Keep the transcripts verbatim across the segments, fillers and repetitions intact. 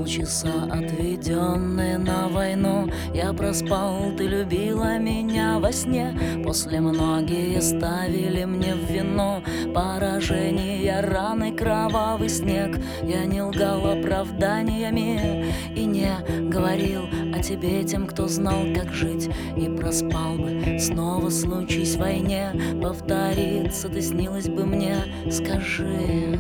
Полчаса, отведенные на войну, я проспал, ты любила меня во сне. После многие ставили мне в вину поражения, раны, кровавый снег. Я не лгал оправданиями и не говорил о тебе тем, кто знал, как жить. И проспал бы, снова случись в войне, повторится, ты снилась бы мне, скажи.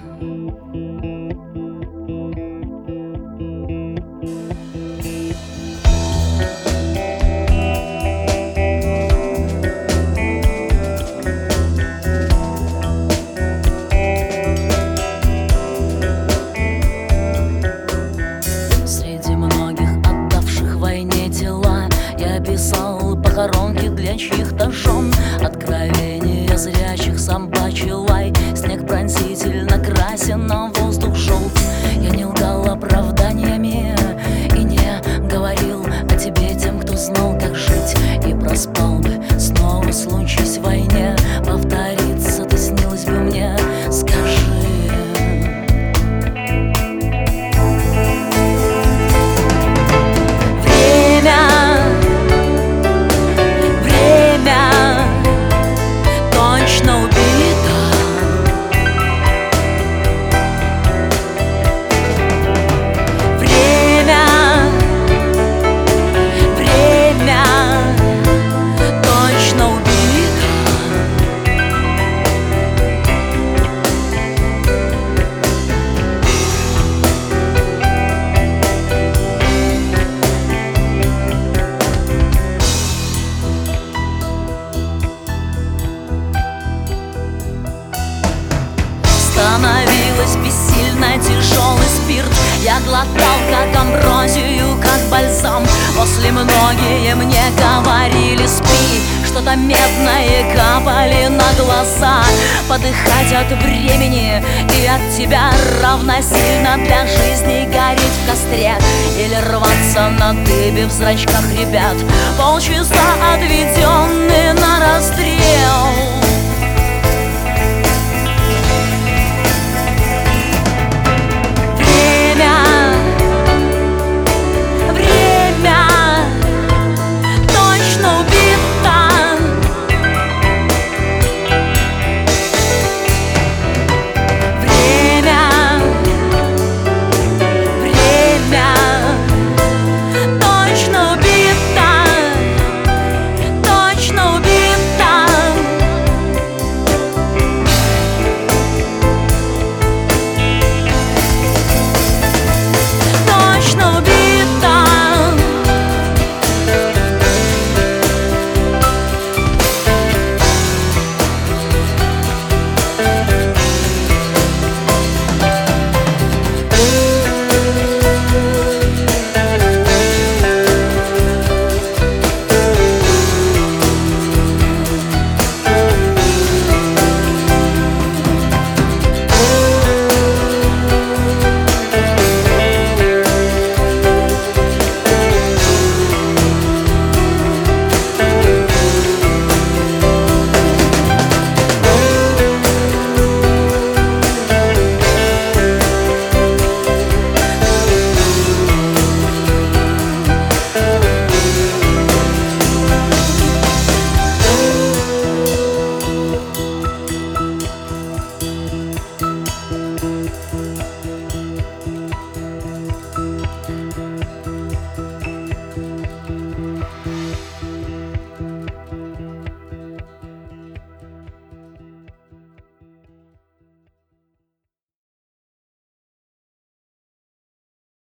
Писал похоронки для чьих-то жен, откровения зрячих, собачий лай. Снег пронзительно красен, на воздух желт. Я не лгал оправданиями и не говорил о тебе тем, кто знал, как жить. И проспал бы, снова случись в войне, повторится, ты снилась бы мне, скажи. Становилась бессильно тяжелый спирт. Я глотал, как амброзию, как бальзам. После многие мне говорили: спи. Что-то медное капали на глаза. Подыхать от времени и от тебя равносильно для жизни гореть в костре или рваться на дыбе в зрачках ребят. Полчаса, отведенные на расстрел.